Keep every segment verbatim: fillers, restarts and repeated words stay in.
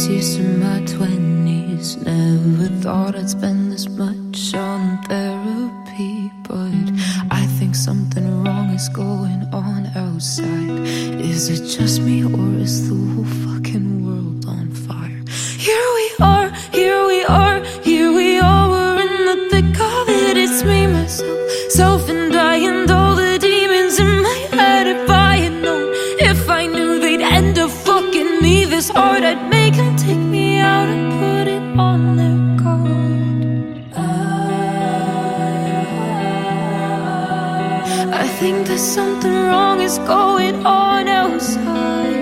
years in my twenties. Never thought I'd spend this much on therapy, but I think something wrong is going on outside. Is it just me, or is the whole fucking world on fire? Here we are, here we are, here we are. We're in the thick of it. It's me, myself, self and I, and all the demons in my head. If I had known, if I knew they'd end up fucking me this hard, I'd make them take me out and put it on their card. I think that something wrong is going on outside.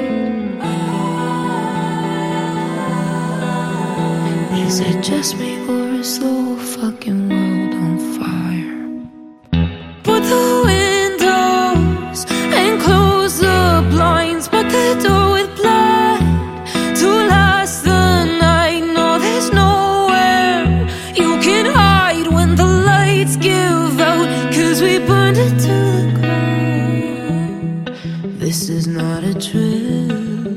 Is it just me, or is the whole fucking world on fire? Put the windows and close the blinds, but the door with blood to last the night. No, there's nowhere you can hide when the lights give out, 'cause we burned it to the ground. This is not a drill,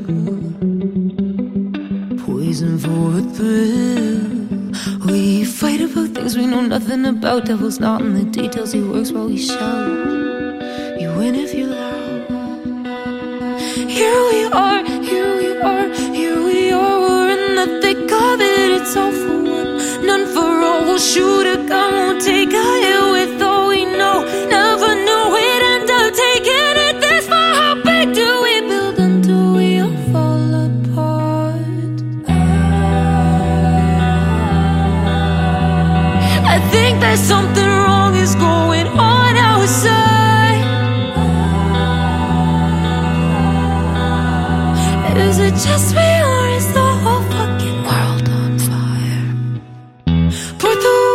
poison for a thrill. We fight about things we know nothing about. Devil's not in the details, he works while we shout. You win if you're loud. Here we are, here we are, here we are. We're in the thick of it. It's all for one, none for all. We'll shoot a gun, won't take a hit with all we know. Never knew we'd end up taking it this far. How big do we build until we all fall apart? I think that something wrong is going on outside. Is it just me, or is the whole fucking world on fire? Put the